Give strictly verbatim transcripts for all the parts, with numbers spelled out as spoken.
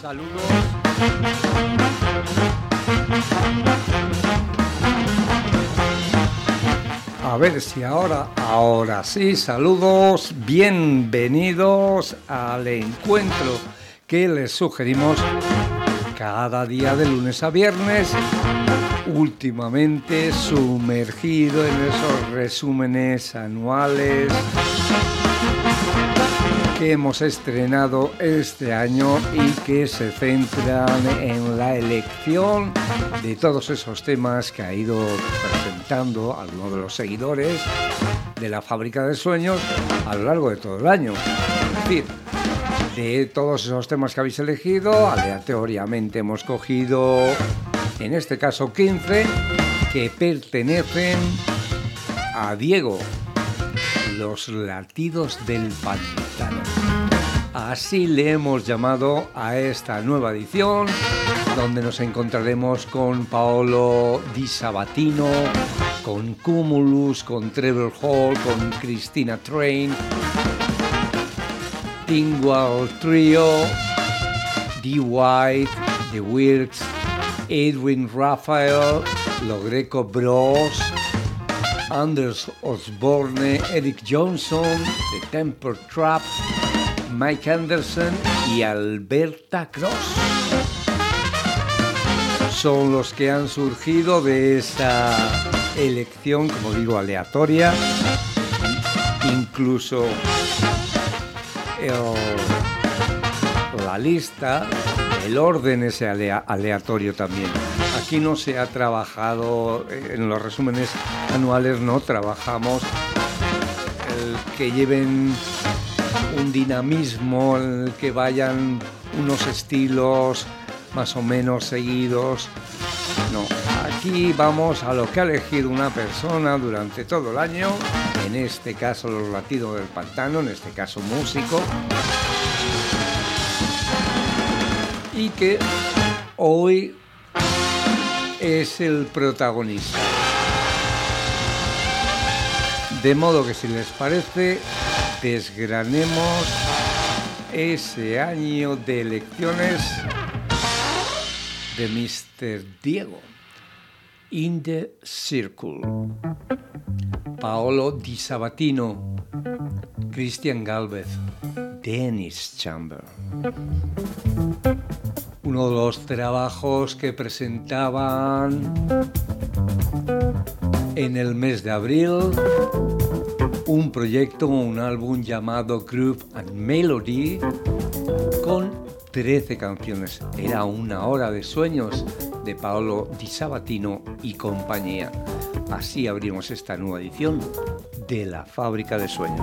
saludos. A ver si ahora, ahora sí, saludos, bienvenidos al encuentro que les sugerimos cada día de lunes a viernes, últimamente sumergido en esos resúmenes anuales que hemos estrenado este año y que se centran en la elección de todos esos temas que ha ido presentando algunos de los seguidores de la Fábrica de Sueños a lo largo de todo el año. Es decir, de todos esos temas que habéis elegido, aleatoriamente hemos cogido, en este caso, quince que pertenecen a Diego, los latidos del pantano. Así le hemos llamado a esta nueva edición, donde nos encontraremos con Paolo Di Sabatino, con Cumulus, con Trevor Hall, con Christina Train, Tingwall Trio, D. White, The Wilks, Edwin Raphael, Los Greco Bros, Anders Osborne, Eric Johnson, The Temper Trap, Mike Anderson y Alberta Cross. Son los que han surgido de esa elección, como digo, aleatoria. Incluso el, la lista, el orden es alea, aleatorio también. Aquí no se ha trabajado, en los resúmenes anuales no trabajamos el que lleven un dinamismo, en el que vayan unos estilos más o menos seguidos. No, aquí vamos a lo que ha elegido una persona durante todo el año, en este caso los latidos del pantano, en este caso músico, y que hoy es el protagonista. De modo que, si les parece, desgranemos ese año de elecciones de mister Diego. In the Circle. Paolo Di Sabatino, Christian Galvez, Dennis Chamber. Uno de los trabajos que presentaban en el mes de abril, un proyecto, un álbum llamado Groove and Melody, con trece canciones. Era una hora de sueños de Paolo Di Sabatino y compañía. Así abrimos esta nueva edición de La Fábrica de Sueños.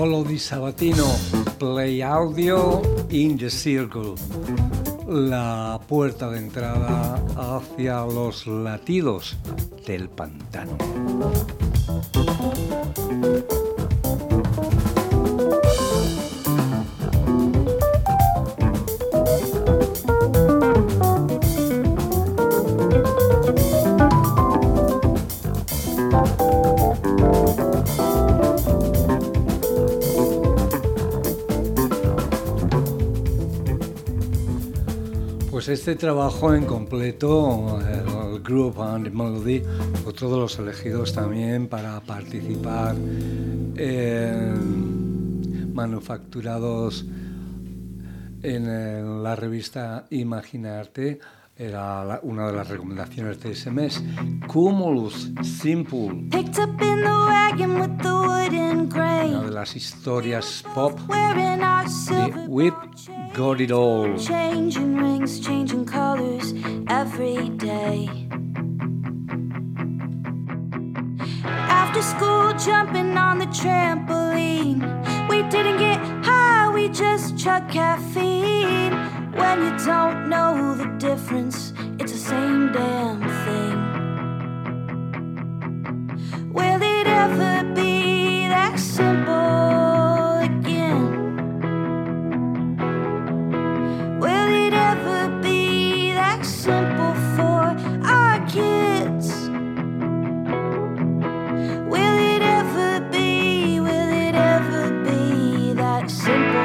Polo Di Sabatino, Play Audio in the Circle, la puerta de entrada hacia los latidos del pantano. Pues este trabajo en completo, el Group and Melody, otro de los elegidos también para participar en manufacturados en la revista Imaginarte, era la, una de las recomendaciones de ese mes. Cumulus Simple, una de las historias pop de We've Got It All. Changing rings, changing colors every day. After school, jumping on the trampoline. We didn't get high, we just chugged caffeine. When you don't know the difference, it's the same damn thing. Will it ever be that simple again? Will it ever be that simple for our kids? Will it ever be, will it ever be that simple?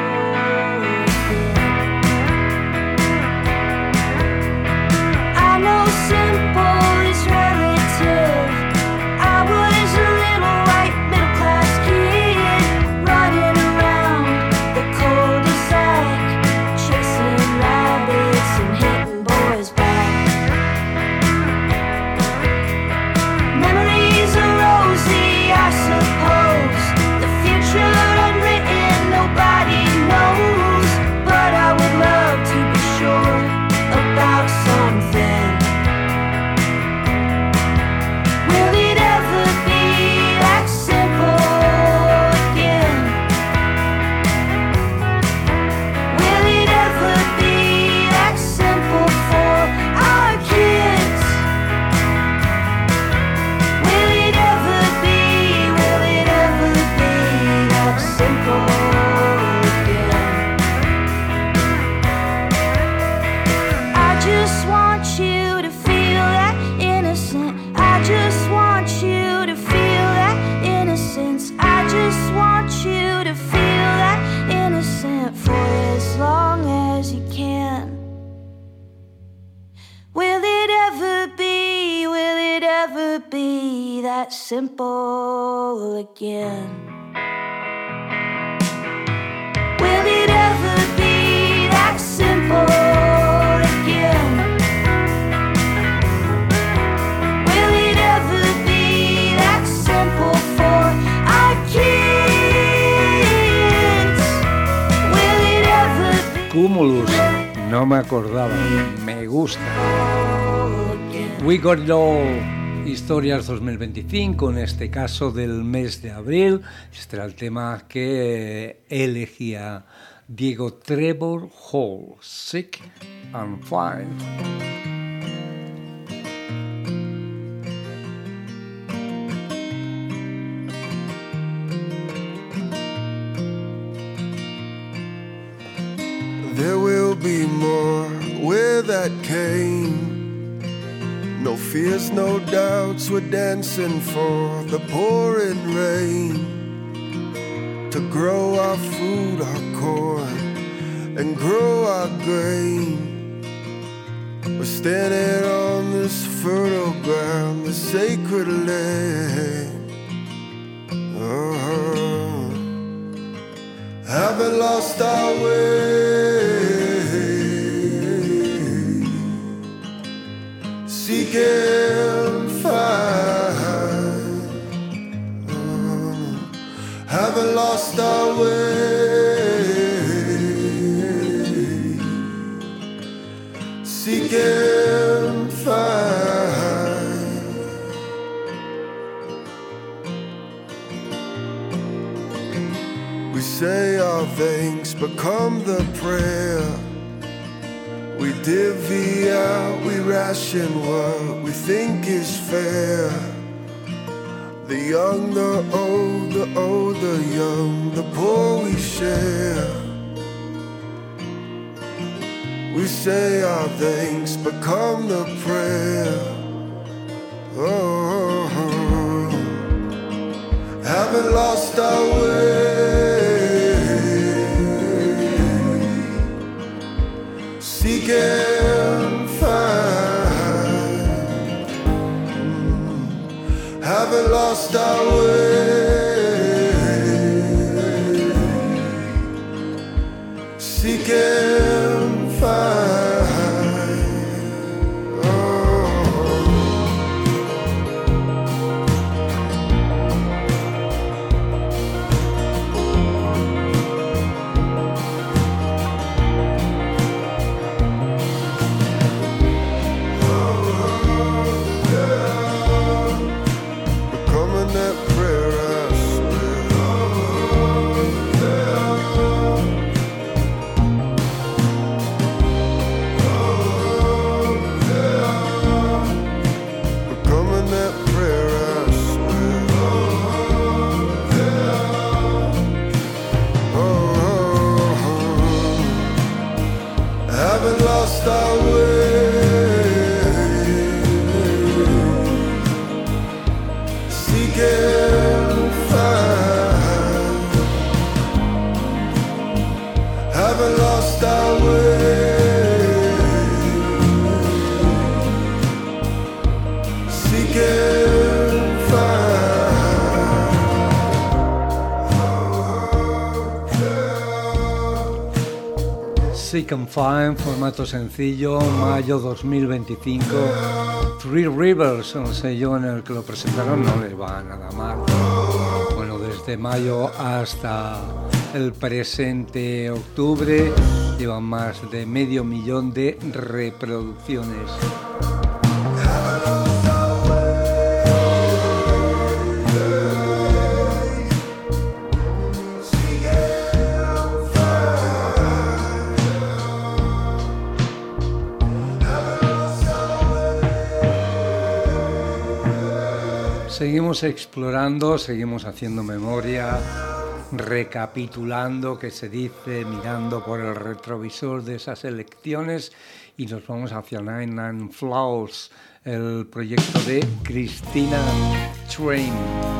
Simple again. Will it ever be that simple again? Will it ever be that simple for our kids? Will it ever be? Cumulus, no me acordaba, me gusta. We Got It All. Historias dos mil veinticinco, en este caso del mes de abril. Este era el tema que elegía Diego Trevor Hall, Sick and Fine. There will be more where that came. No fears, no doubts, we're dancing for the pouring rain. To grow our food, our corn, and grow our grain. We're standing on this fertile ground, the sacred land. Uh-huh. Haven't lost our way. Seek and find. Uh, haven't lost our way. Seek and find. We We say our thanks become the prayer. We divvy out, we ration what we think is fair. The young, the old, the old, the young, the poor we share. We say our thanks become the prayer. Oh, haven't lost our way, seek and find. Haven't lost our way, seek and find. Seek and Find, formato sencillo, mayo dos mil veinticinco. Three Rivers, un sello en el que lo presentaron, no les va nada mal. Bueno, desde mayo hasta el presente octubre llevan más de medio millón de reproducciones. Seguimos explorando, seguimos haciendo memoria, recapitulando, que se dice, mirando por el retrovisor de esas elecciones, y nos vamos hacia Nine Nine Flowers, el proyecto de Christina Train.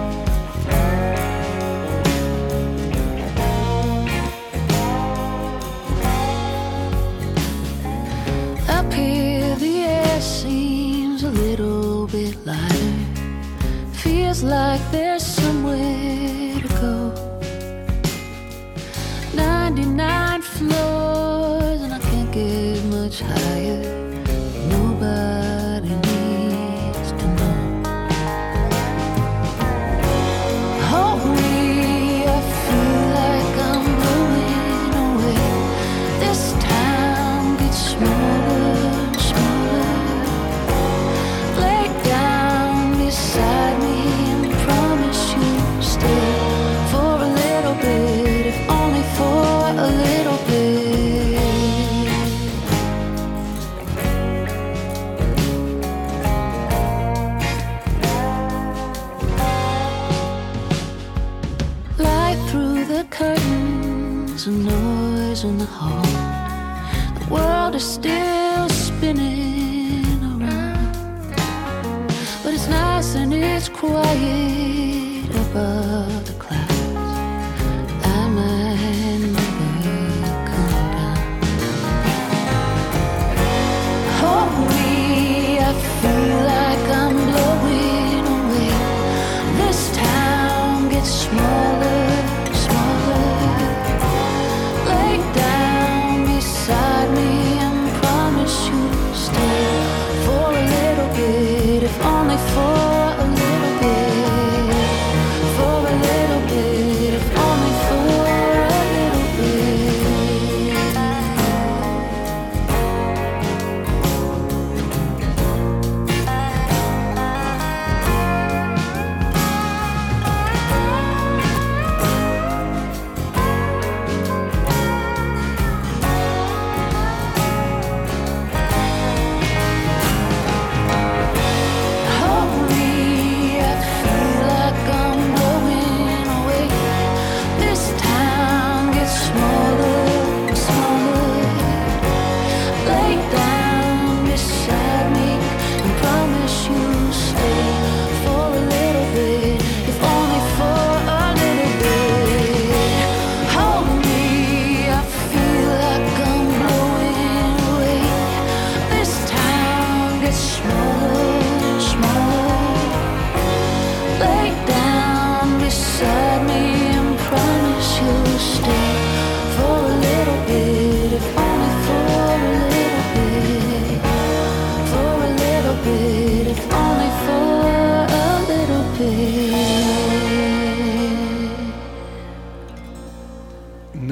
Up here the air seems a little bit lighter. Feels like there's somewhere to go. ninety-nine floors and I can't get much higher. Nobody needs to know. Hold me, I feel like I'm blowing away. This town gets smaller and smaller. Lay down beside me. For a little bit, if only for a little bit. Light through the curtains, a noise in the hall. The world is still spinning around, but it's nice and it's quiet above the clouds. I might never come down. Hold me, I feel like I'm blowing away. This town gets smaller, smaller. Lay down beside me and promise you'll stay for a little bit, if only for a little bit. For a little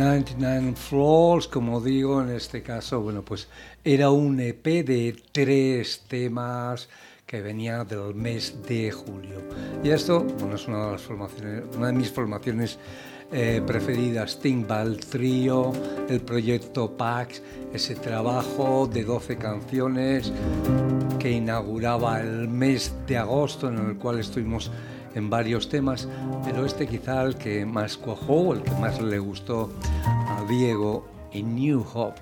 noventa y nueve Floors, como digo, en este caso, bueno, pues era un E P de tres temas que venía del mes de julio. Y esto, bueno, es una de las formaciones, una de mis formaciones eh, preferidas, Timbal Trio, el proyecto Pax, ese trabajo de doce canciones que inauguraba el mes de agosto, en el cual estuvimos en varios temas, pero este quizá el que más cuajó, el que más le gustó a Diego, en New Hope.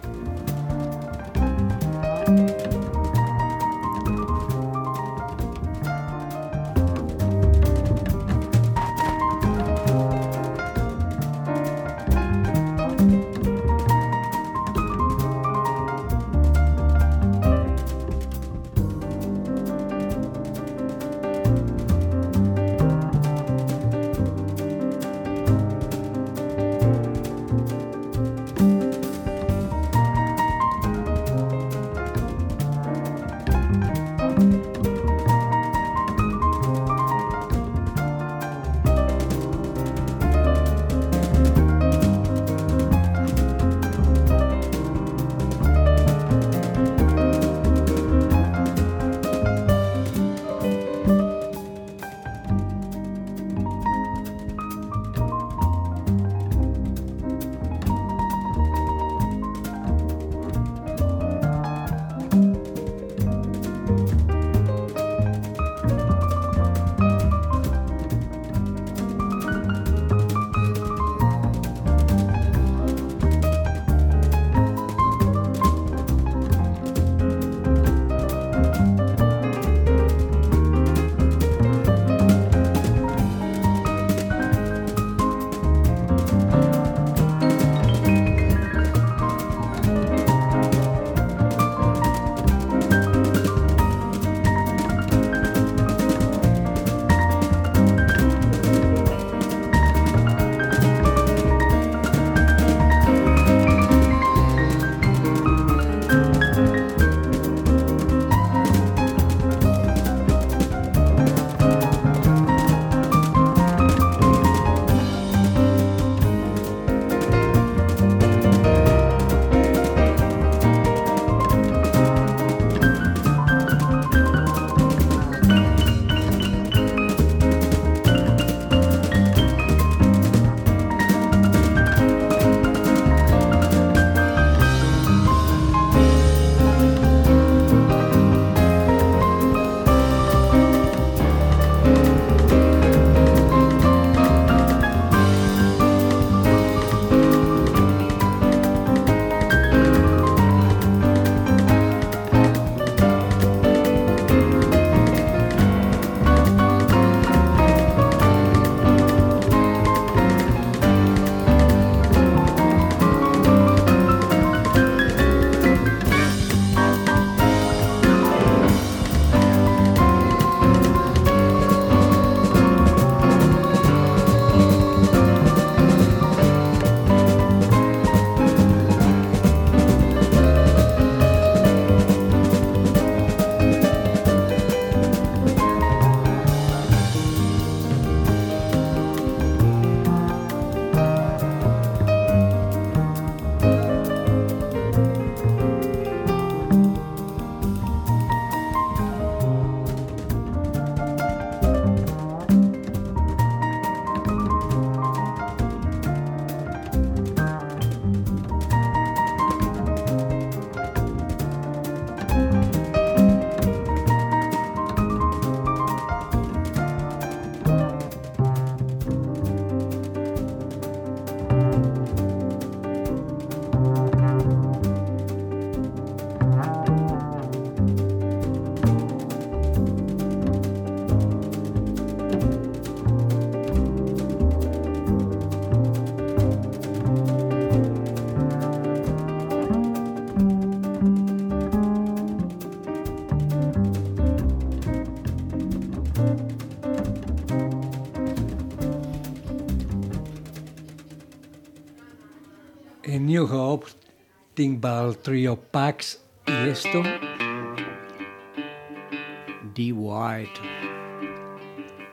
en New Hope, Timbal Trio Pax y esto, D. White.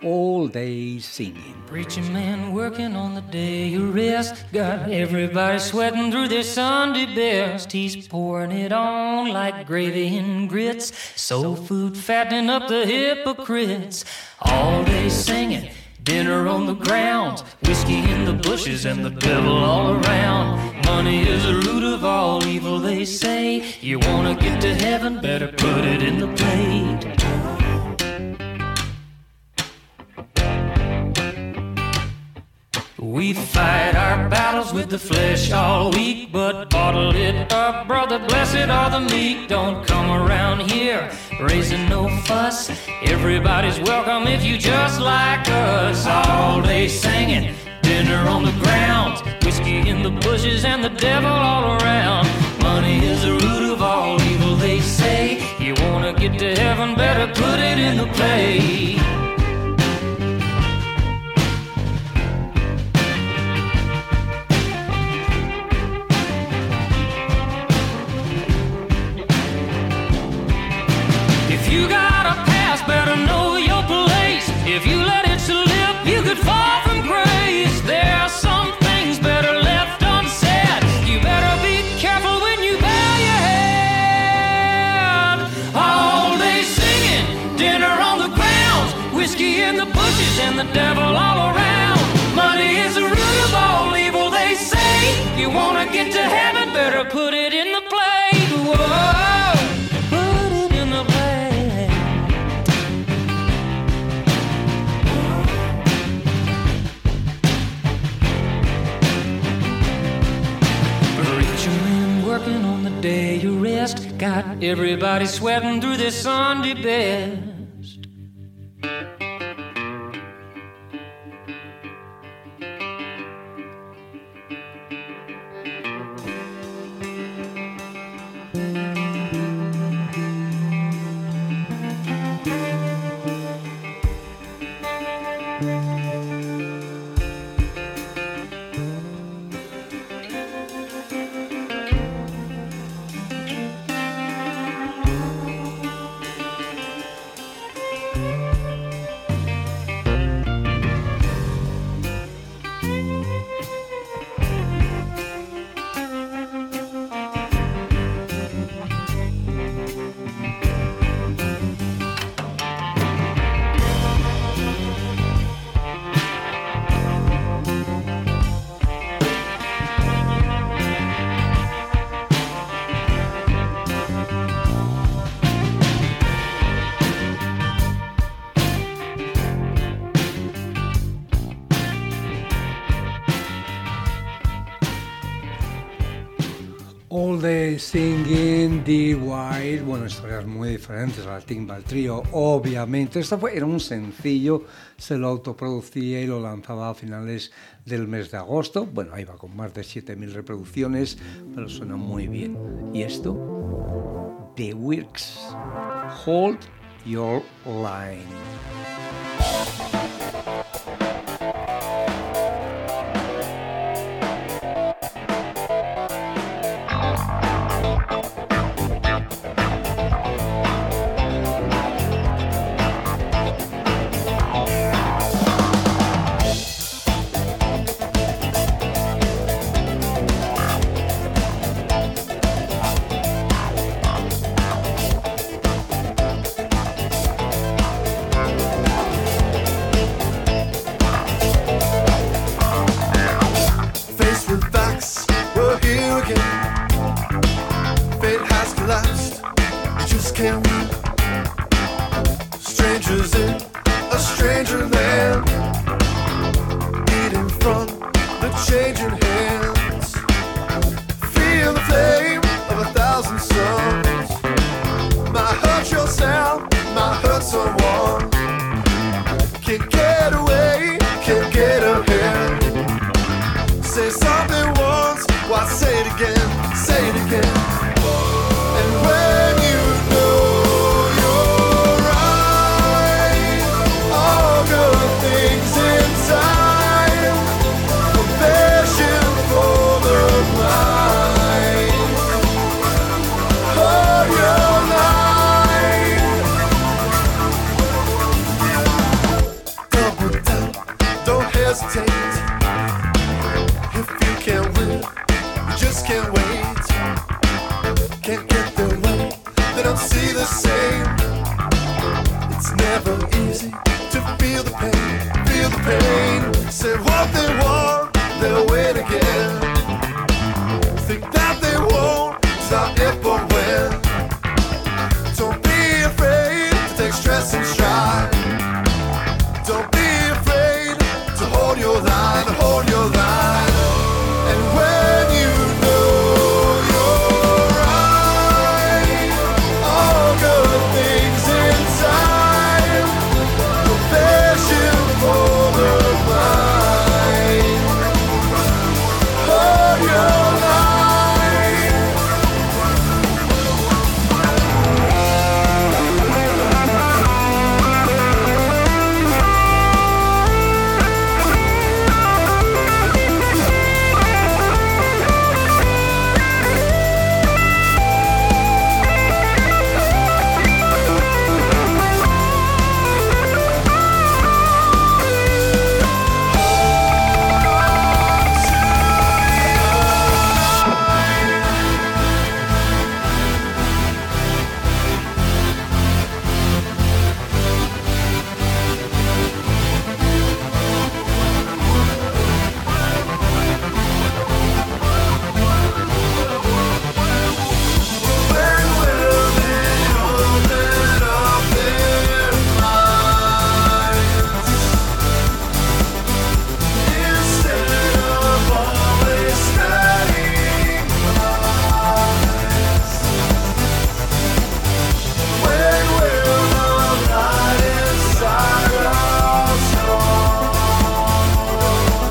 All Day Singing. Preaching man working on the day of rest, got everybody sweating through their Sunday best. He's pouring it on like gravy and grits, soul food fattening up the hypocrites. All day singing, dinner on the ground, whiskey in the bushes and the devil all around. Money is the root of all evil, they say. You wanna get to heaven, better put it in the plate. We fight our battles with the flesh all week, but bottle it up, brother, blessed are the meek. Don't come around here raising no fuss. Everybody's welcome if you just like us. All day singing, dinner on the ground, whiskey in the bushes and the devil all around. Money is the root of all evil, they say. You wanna get to heaven, better put it in the plate. If you got a past, better know your place. If you let it slip, you could fall from grace. There are some things better left unsaid. You better be careful when you bow your head. All day singing, dinner on the ground, whiskey in the bushes and the devil all around. Money is the root of all evil, they say. You wanna get to heaven, better put it in the plate. Whoa, put it in the plate. Working on the day you rest, got everybody sweating through their Sunday best. All Day Singing, Dee White, bueno, historias muy diferentes al Timbal Trio, obviamente. Esto fue, era un sencillo, se lo autoproducía y lo lanzaba a finales del mes de agosto. Bueno, ahí va con más de siete mil reproducciones, pero suena muy bien. ¿Y esto? The Works, Hold Your Line. hesitate. If you can't win, you just can't wait. Can't get their way, they don't see the same. It's never easy to feel the pain, feel the pain. Say what they want, they'll win again. Think that they won't, it's not if but when. Don't be afraid to take stress in stride. Don't be afraid to hold your line, hold your line. And when you know you're right, all good things in time. Profession for the blind. Hold your line. When will they open up their minds instead of always studying lies? When will the light inside us fall?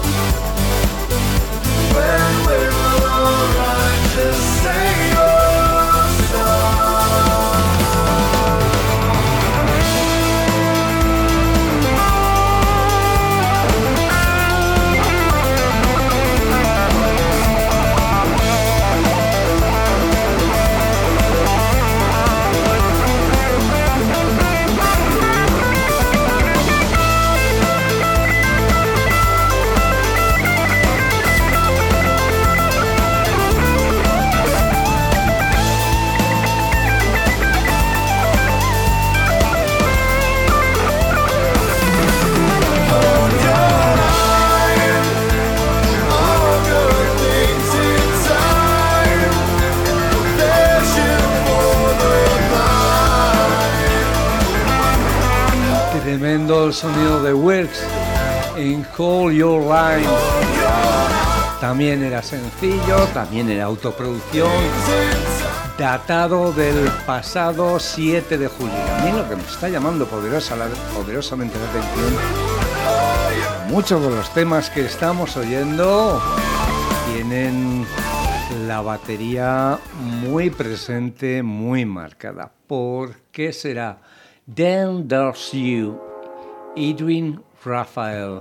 When will the righteous say your song? Hold your line, all good things in time. Profession for the blind. Tremendo el sonido de Works en Call Your Line. También era sencillo, también era autoproducción, datado del pasado siete de julio. A mí lo que me está llamando poderosa, la- poderosamente la atención, muchos de los temas que estamos oyendo tienen la batería muy presente, muy marcada. ¿Por qué será? Then There's You, Edwin Raphael.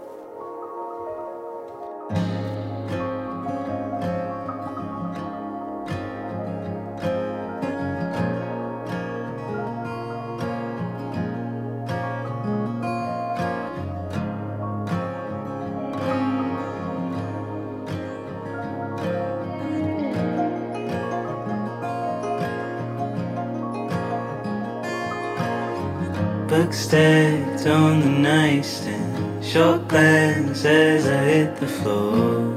Book stacked on the nightstand, short glance as I hit the floor.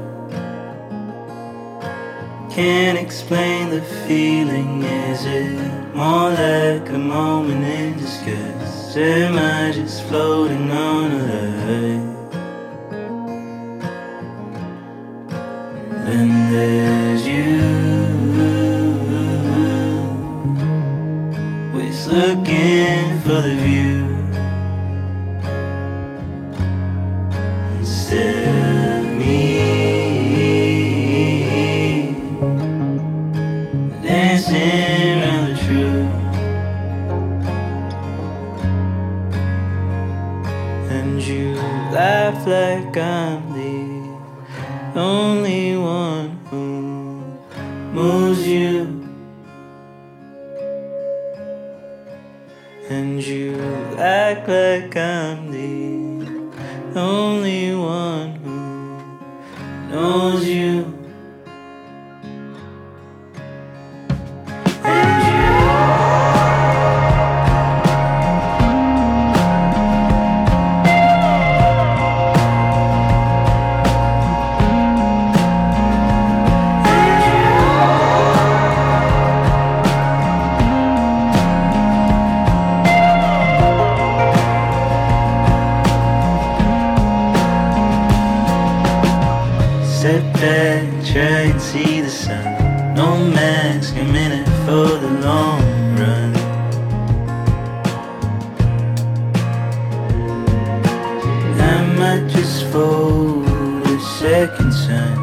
Can't explain the feeling, is it more like a moment in disguise? Am I just floating on a line? Then there's you, always looking for the view instead of me, dancing around the truth. And you laugh like I'm the only one who moves you. And you act like I'm the only one who knows you. Sit back, try and see the sun. No mask, I'm in it for the long run. I might just fold a second time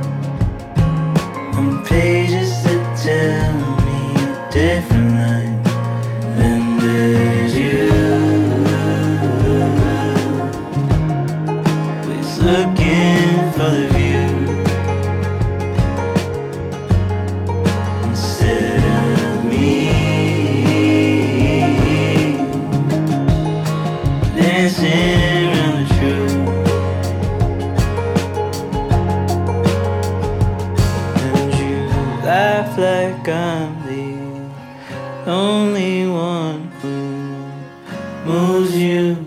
on pages that tell me a different line. Then there's you, always looking for the view. Like I'm the only one who moves you,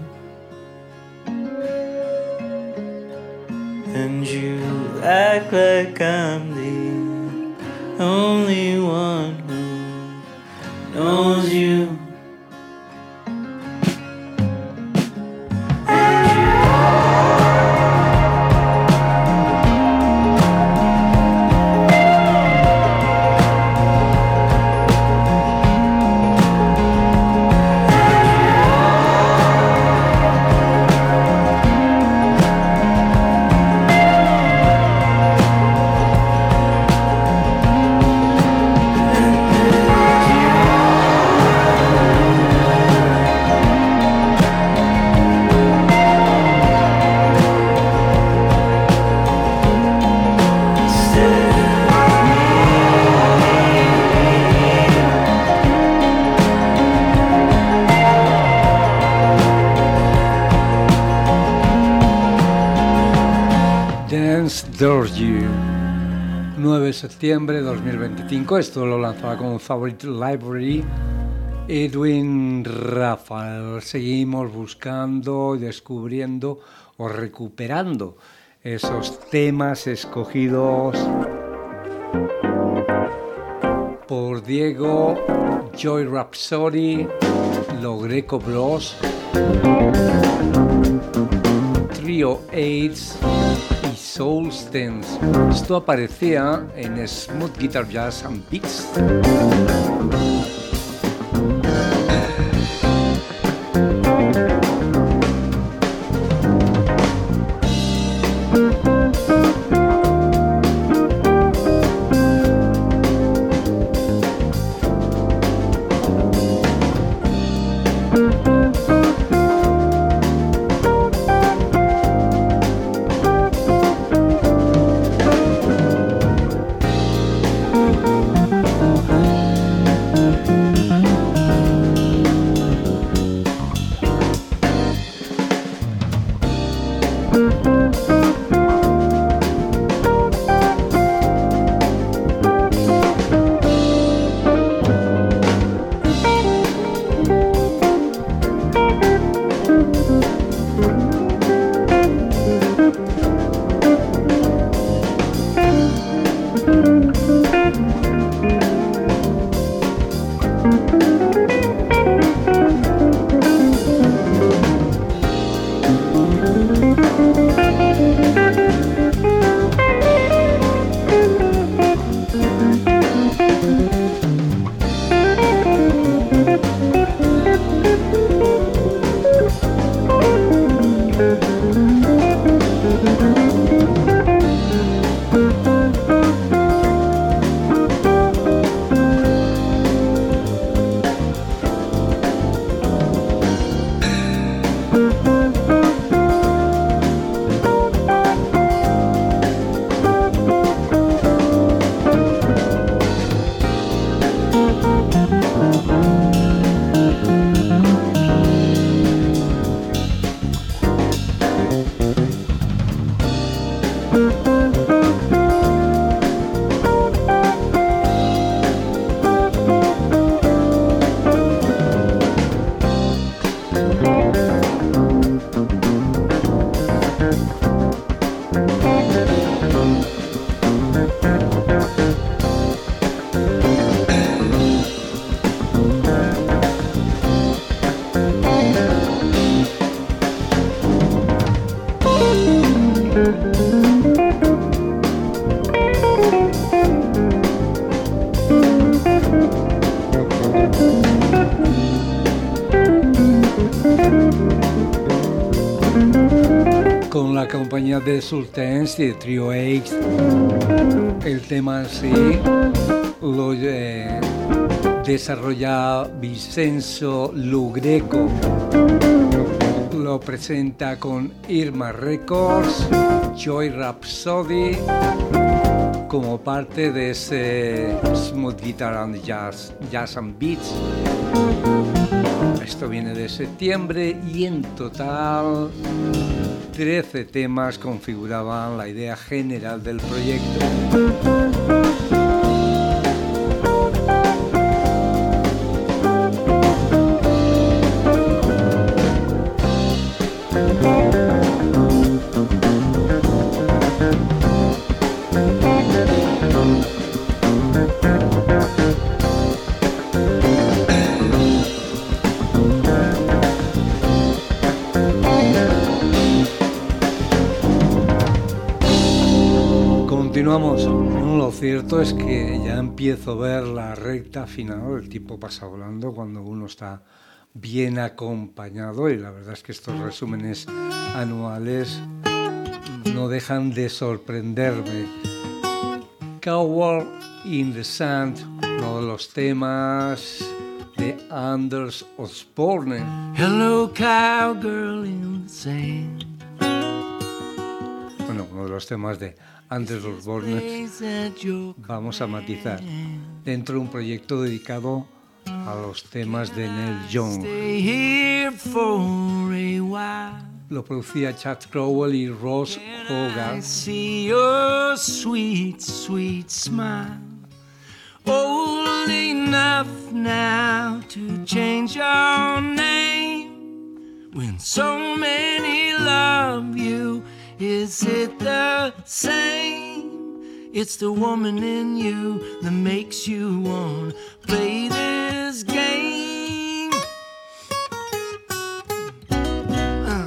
and you act like I'm the only one who knows you. Dance You, nueve de septiembre de dos mil veinticinco. Esto lo lanzaba como Favorite Library Edwin Rafael. Seguimos buscando y descubriendo o recuperando esos temas escogidos por Diego, Joy Rhapsody, Los Greco Bros, Trio Aids y Soul Stance. Esto aparecía en Smooth Guitar Jazz and Beats. Con la compañía de Sultans y de Trio X, el tema en sí lo eh, desarrolla Vincenzo Lugreco, lo presenta con Irma Records, Joy Rhapsody, como parte de ese Smooth Guitar and Jazz, Jazz and Beats. Esto viene de septiembre y en total trece temas configuraban la idea general del proyecto. Continuamos. Lo cierto es que ya empiezo a ver la recta final. El tiempo pasa volando cuando uno está bien acompañado y la verdad es que estos resúmenes anuales no dejan de sorprenderme. Cowboy in the Sand, uno de los temas de Anders Osborne. Hello, cowgirl in the sand. Bueno, uno de los temas de Anders Osborne, vamos a matizar, dentro de un proyecto dedicado a los temas de Neil Young. Lo producía Chad Crowell y Ross Hogarth. I see your sweet, sweet smile, old enough now to change your name. When so many love you, is it the same? It's the woman in you that makes you want to play this game. Uh.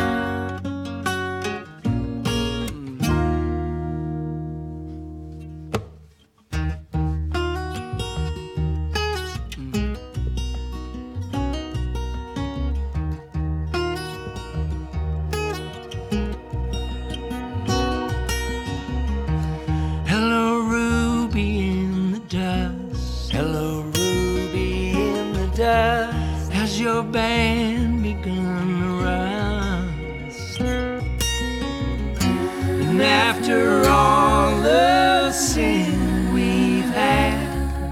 Has your band begun to rust? And after all the sin we've had,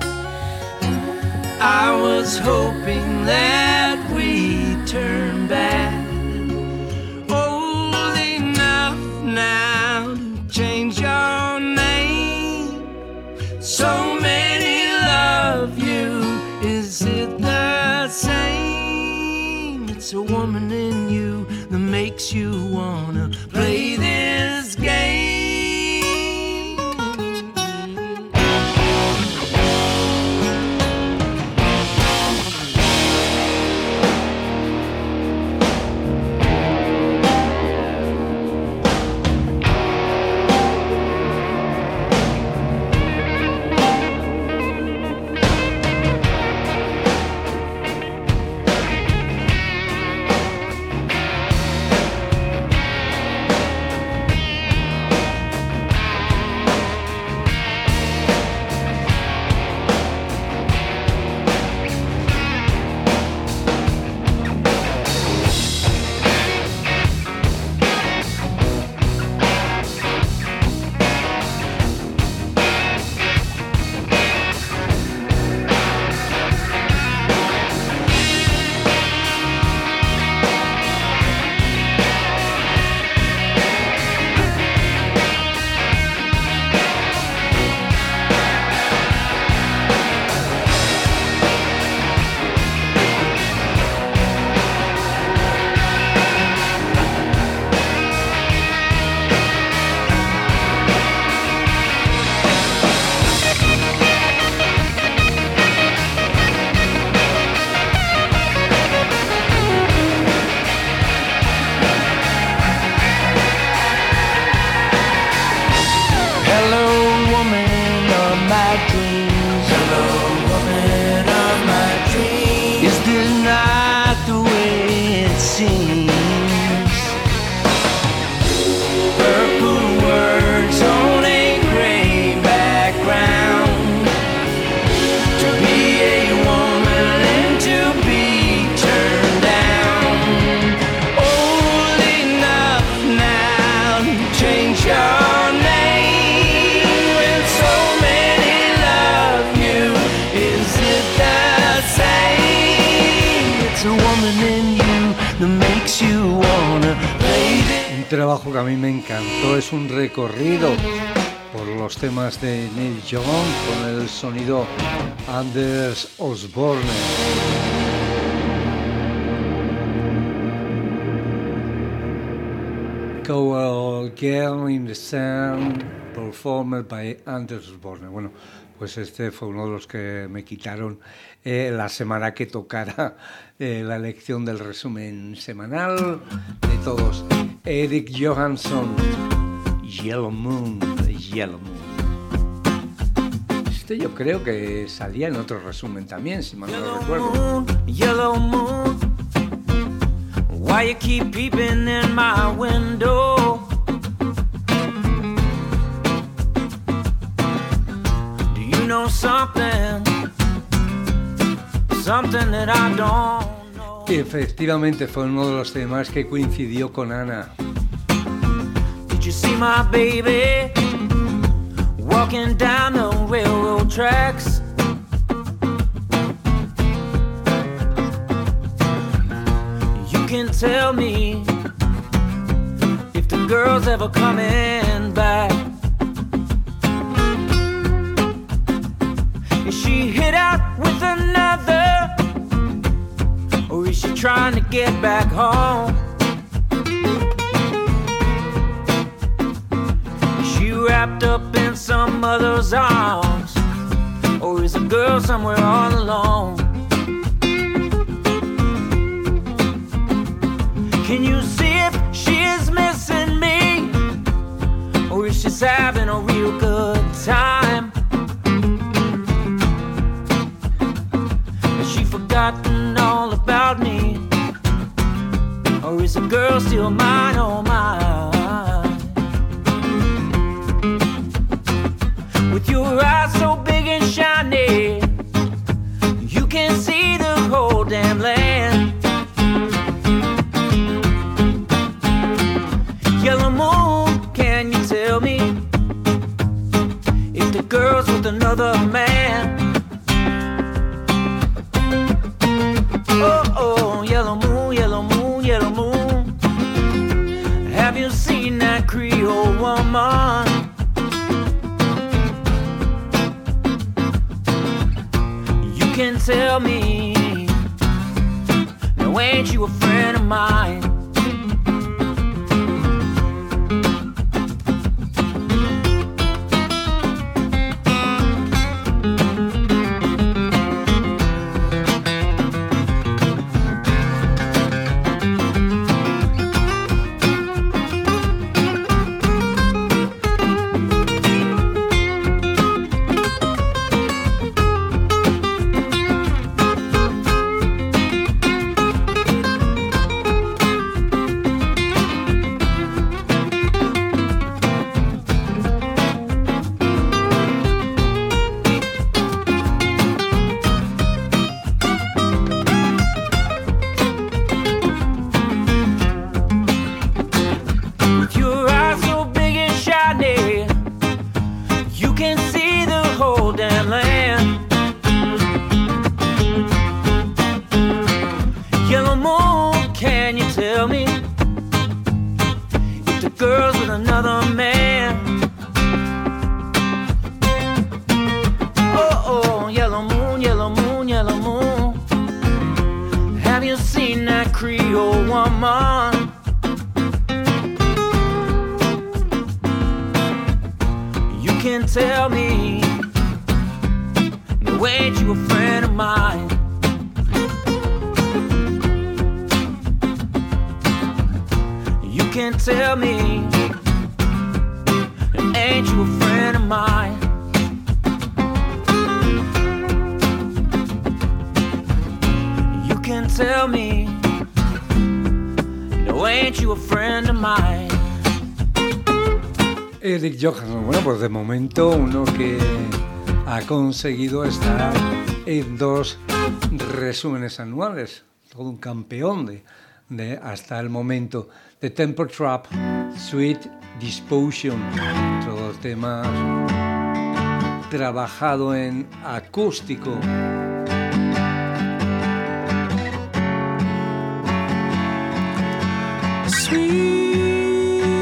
I was hoping that we'd turn back. Old enough now to change your name. So many love you. Is it the same? It's a woman in you that makes you wanna play this game. trabajo que a mí me encantó, es un recorrido por los temas de Neil Young con el sonido Anders Osborne. Cowgirl Girl in the Sun, performed by Anders Osborne. Bueno, pues este fue uno de los que me quitaron eh, la semana que tocara eh, la elección del resumen semanal de todos. Eric Johansson, Yellow Moon, Yellow Moon. Este yo creo que salía en otro resumen también, si mal no recuerdo. Moon, Yellow Moon, why you keep peeping in my window? Do you know something, something that I don't know? Y efectivamente fue uno de los temas que coincidió con Ana. Did you see my baby walking down the railroad tracks? You can tell me if the girl's ever coming back. Is she hit out with another, or is she trying to get back home? Is she wrapped up in some other's arms, or is a girl somewhere all alone? Can you see if she is missing me, or is she just having a real good time? Has she forgotten all about me, or is a girl still mine, oh mine? With your eyes so big and shiny, you can see the whole damn land. Yellow moon, can you tell me if the girl's with another man? Oh, oh, yellow moon, yellow moon, yellow moon, have you seen that Creole woman? You can tell me, now ain't you a friend of mine? Tell me, no, ain't you a friend of mine? You can tell me, ain't you a friend of mine? You can tell me, no, ain't you a friend of mine? Eric Johansson, bueno, pues de momento uno que ha conseguido estar en dos resúmenes anuales, todo un campeón de, de hasta el momento. The Temper Trap, Sweet Disposition, todo el tema trabajado en acústico. Sweet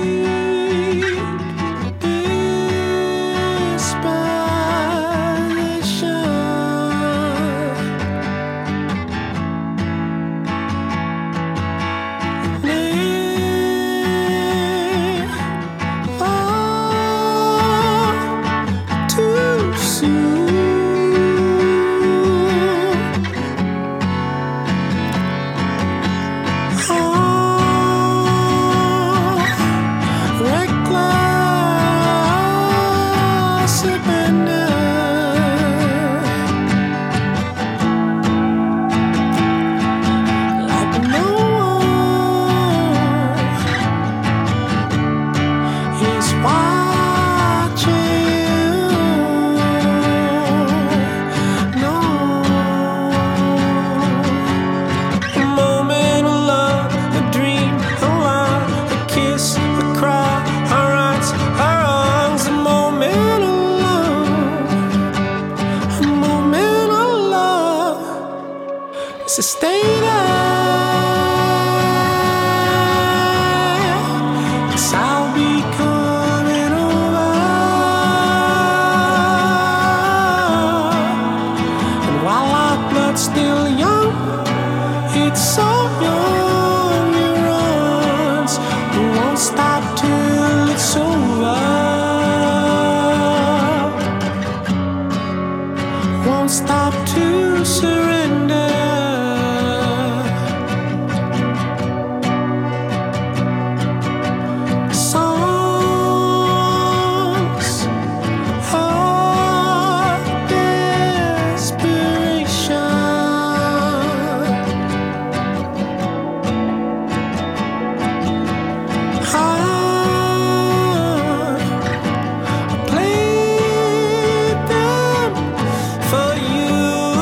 So stay there, 'cause I'll be coming over. And while our blood's still young, it's so young it runs. We won't stop till it's over. Won't stop to surrender. Songs of desperation. I played them for you.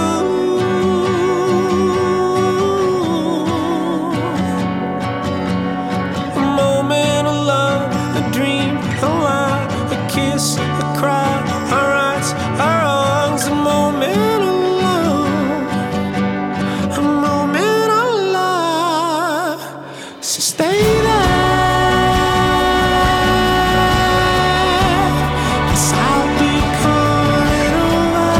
A moment of love, a dream, a lie, a kiss, a cry, our rights, our wrongs. A moment of love, a moment of love. So stay there, 'cause I'll be coming over.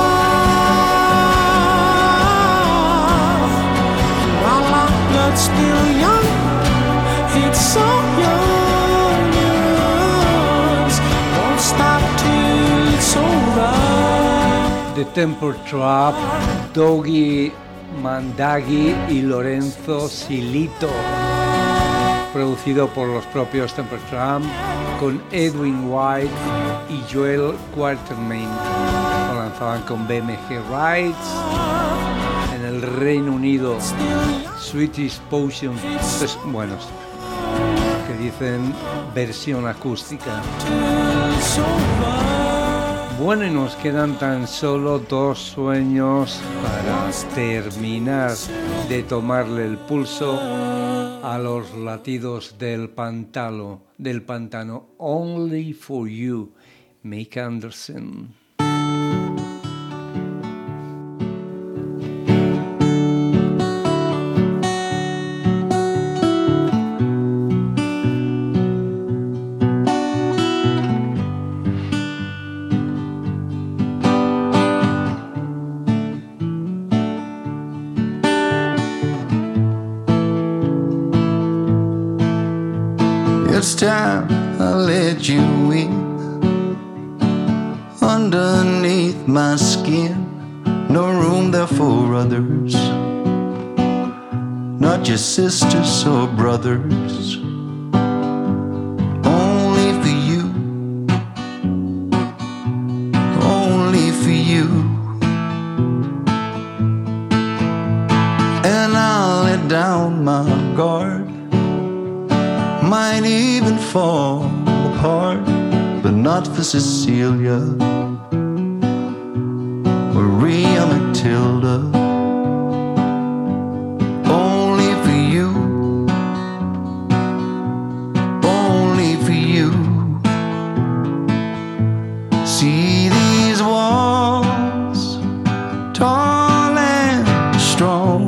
While our blood's still young, it's so young it runs. Won't stop till it's over. The Temper Trap, Doggy Mandagi y Lorenzo Silito, producido por los propios Temper Trap con Edwin White y Joel Quatermain. Lo lanzaban con B M G Rights en el Reino Unido. Sweetest Potion, pues, bueno, que dicen versión acústica. Bueno, y nos quedan tan solo dos sueños para terminar de tomarle el pulso a los latidos del pantano, del pantano. Only for You, Mick Anderson. It's time I let you in underneath my skin. No room there for others, not your sisters or brothers. Only for you, only for you. And I'll let down my guard, might even fall apart, but not for Cecilia, Maria, Matilda. Only for you, only for you. See these walls, tall and strong,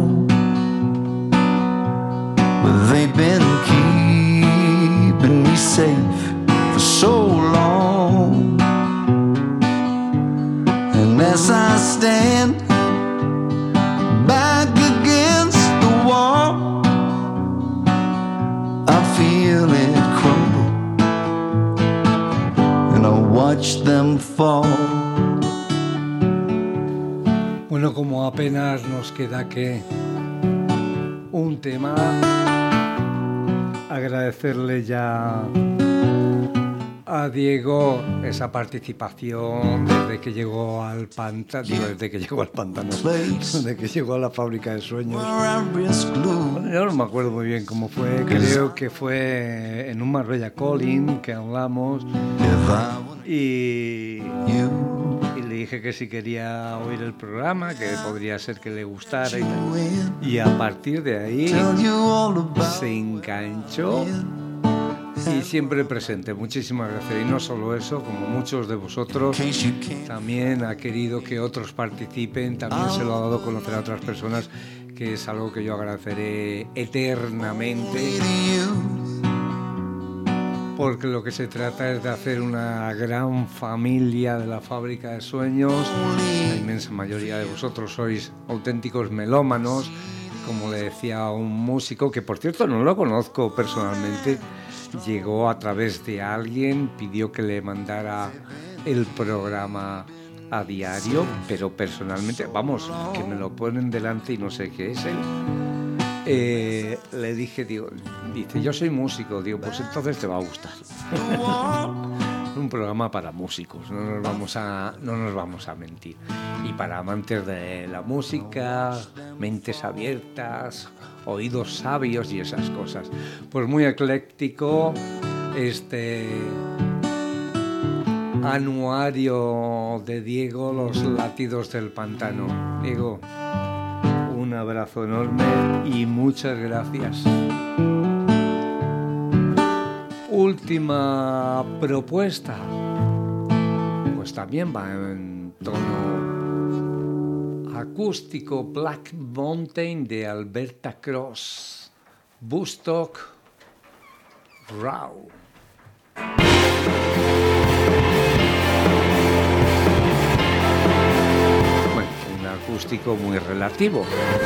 but they've been keeping me safe for so long. And as I stand back against the wall, I feel it crumble and I watch them fall. Bueno, como apenas nos queda que un tema, agradecerle ya a Diego esa participación desde que llegó al pantano, digo, desde que llegó al pantano, desde que llegó a la fábrica de sueños. Bueno, yo no me acuerdo muy bien cómo fue, creo que fue en un Marbella Calling que hablamos y, y le dije que si quería oír el programa, que podría ser que le gustara y tal. Y a partir de ahí se enganchó y siempre presente. Muchísimas gracias. Y no solo eso, como muchos de vosotros, también ha querido que otros participen, también se lo ha dado a conocer a otras personas que es algo que yo agradeceré eternamente, porque lo que se trata es de hacer una gran familia de la Fábrica de Sueños. La inmensa mayoría de vosotros sois auténticos melómanos, como le decía un músico, que por cierto no lo conozco personalmente, llegó a través de alguien, pidió que le mandara el programa a diario, pero personalmente, vamos, que me lo ponen delante y no sé qué es él. Eh, le dije, digo, dice, yo soy músico, digo, pues entonces te va a gustar. Un programa para músicos, no nos vamos a, no nos vamos a mentir. Y para amantes de la música, mentes abiertas, oídos sabios y esas cosas. Pues muy ecléctico este anuario de Diego, Los latidos del pantano. Diego, un abrazo enorme y muchas gracias. Última propuesta, pues también va en tono acústico, Black Mountain de Alberta Cross, Bustock Raw. Bueno, un acústico muy relativo.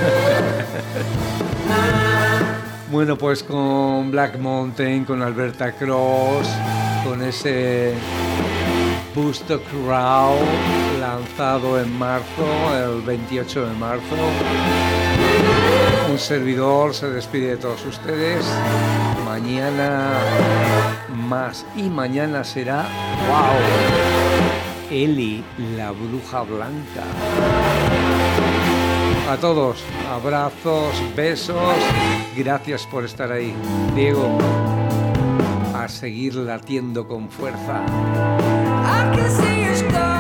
Bueno, pues con Black Mountain, con Alberta Cross, con ese Bustock Raw lanzado en marzo, el veintiocho de marzo. Un servidor se despide de todos ustedes. Mañana más y mañana será, wow, Eli, la bruja blanca. A todos, abrazos, besos, gracias por estar ahí. Diego, a seguir latiendo con fuerza. I can see your scar.